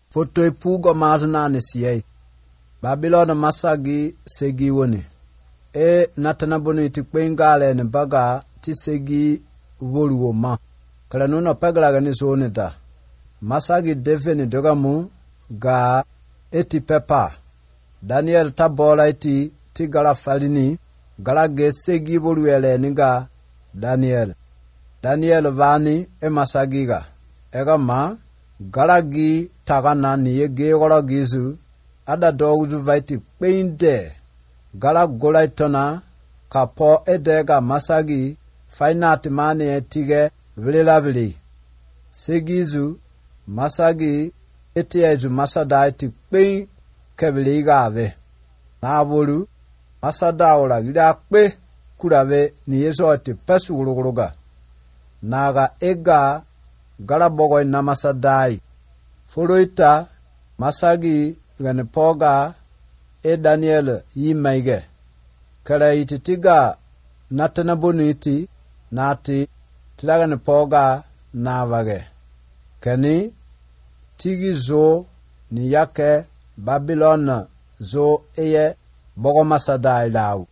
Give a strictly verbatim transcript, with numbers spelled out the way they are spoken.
Foto ipugo mazna ni siyei. Babylon masagi segi woni. E natana boni ti kwengale ni baga ti segi woluwo ma. Kala nuno paglaga ni zonita. Masagi deveni dogamu ga eti pepa. Daniel tabola iti ti gala falini. Gala ge segi woluwele ni ga Daniel. Daniel vani e masagiga. Ega ma galagi tagana ni yege wala gizu. Ada doguzu vaiti peinde. Gala gola itona kapo edega masagi fainati mani etige vililabili. Segizu masagi etiezu masada eti pein kebiliga ave. Na bolu masada ola gida pe kurave ni yeso eti pesu guluguruga. Naga ega gala bogo ina masadai. Furuita masagi gane poga e Daniel yi maige. Kala ititiga natana boniti nati tilagane poga navage. Kani tigi zo ni yake Babylon zo eye bogo masadai lau.